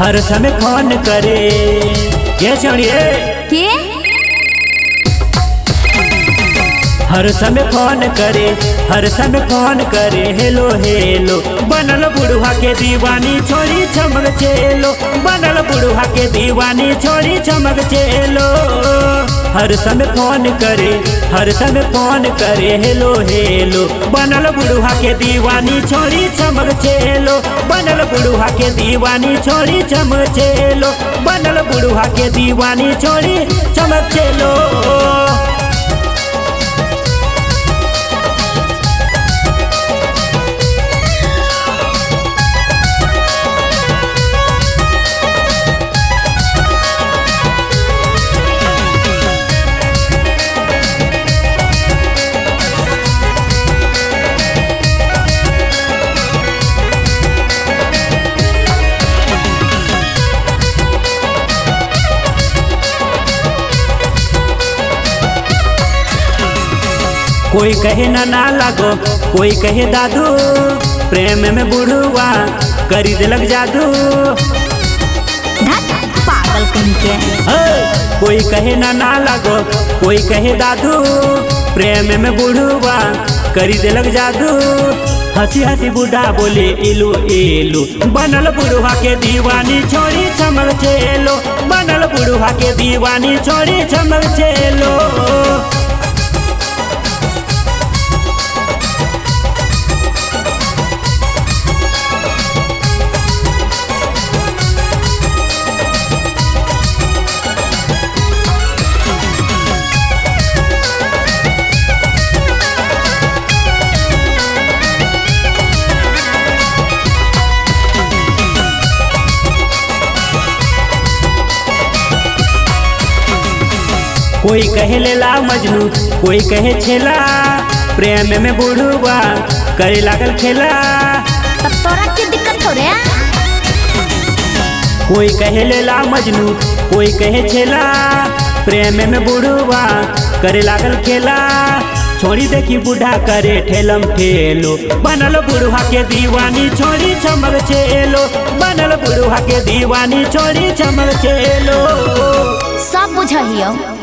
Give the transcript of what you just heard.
हर समय फोन करे के छोड़िए के हर समय फोन करे, हर समय फोन करे, हेलो हेलो। बनल बुढ़वा के दीवानी छोड़ी चमक चेलो, बनल बुढ़वा के दीवानी छोड़ी चमक चेलो। हर समय फोन करे, हर समय फोन करे, हेलो हेलो। बनल बुढ़वा के दीवानी छोड़ी चमक चेलो, बनल बुढ़वा के दीवानी छोड़ी चमक चेलो, बनल बुढ़वा के दीवानी छोड़ी चमक चेलो। कोई कहे ना ना लागो, कोई कहे दादू, प्रेम में बुढ़वा करी दिलक जादू। पागल कहीं के। कोई कहे ना ना लागो, कोई कहे दादू, प्रेम में बुढ़वा करी दिलक जादू। हंसी हंसी बूढ़ा बोले इलू इलू। बनल बुढ़वा के दीवानी छोड़ी चमक चेलो, बनल बुढ़वा के दीवानी छोड़ी चमक चेलो। कोई कहे लेला मजनू, कोई कहे छेला, प्रेम में बुढ़वा करे लागल खेला। तब तोरा की दिक्कत हो रे? कोई कहे लेला मजनू, कोई कहे छेला, प्रेम में बुढ़वा करे लागल खेला। छोड़ी देखी बूढ़ा करे ठेलम ठेलो, बनल बुढ़वा के दीवानी छोड़ी चमक चेलो, बनल बुढ़वा के दीवानी छोड़ी चमक चेलो। सब बुझियो।